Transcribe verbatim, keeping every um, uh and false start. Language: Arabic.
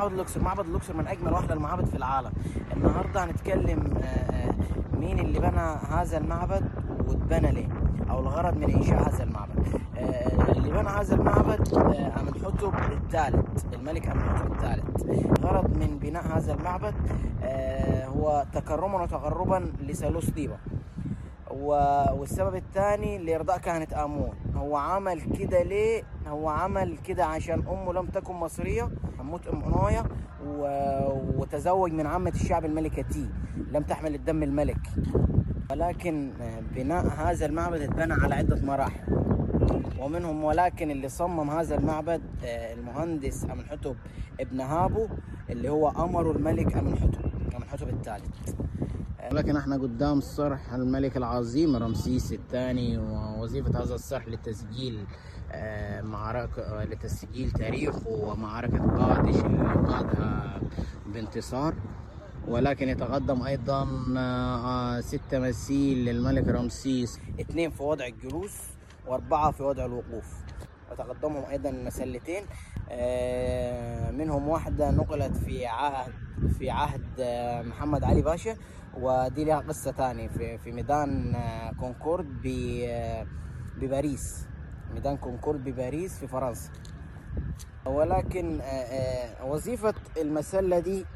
معبد الأقصر. معبد الأقصر من أجمل واحدة المعابد في العالم. النهاردة هنتكلم مين اللي بنى هذا المعبد واتبنى ليه، أو الغرض من إنشاء هذا المعبد. اللي بنى هذا المعبد أمنحتب الثالث، الملك أمنحتب الثالث. الغرض من بناء هذا المعبد هو تكرما وتقربا لثالوث طيبة، والسبب الثاني لإرضاء كهنة آمون. هو عمل كده ليه؟ هو عمل كده عشان أمه لم تكن مصرية، أموت أم أنوية، وتزوج من عمة الشعب الملكة تي، لم تحمل الدم الملكي. ولكن بناء هذا المعبد اتبنى على عدة مراحل، ومنهم ولكن اللي صمم هذا المعبد المهندس أمنحتب ابن هابو، اللي هو أمره الملك أمنحتب أمنحتب الثالث. لكن احنا قدام صرح الملك العظيم رمسيس الثاني، ووظيفة هذا الصرح لتسجيل معركة لتسجيل تاريخه ومعركة قادش اللي قادها بانتصار. ولكن يتقدم ايضا ست تماثيل للملك رمسيس، اثنين في وضع الجلوس واربعة في وضع الوقوف. وتقدمهم ايضا مسلتين، منهم واحدة نقلت في عهد في عهد محمد علي باشا، ودي لها قصة تاني في في ميدان كونكورد بباريس، ميدان كونكورد بباريس في فرنسا. ولكن وظيفة المسلة دي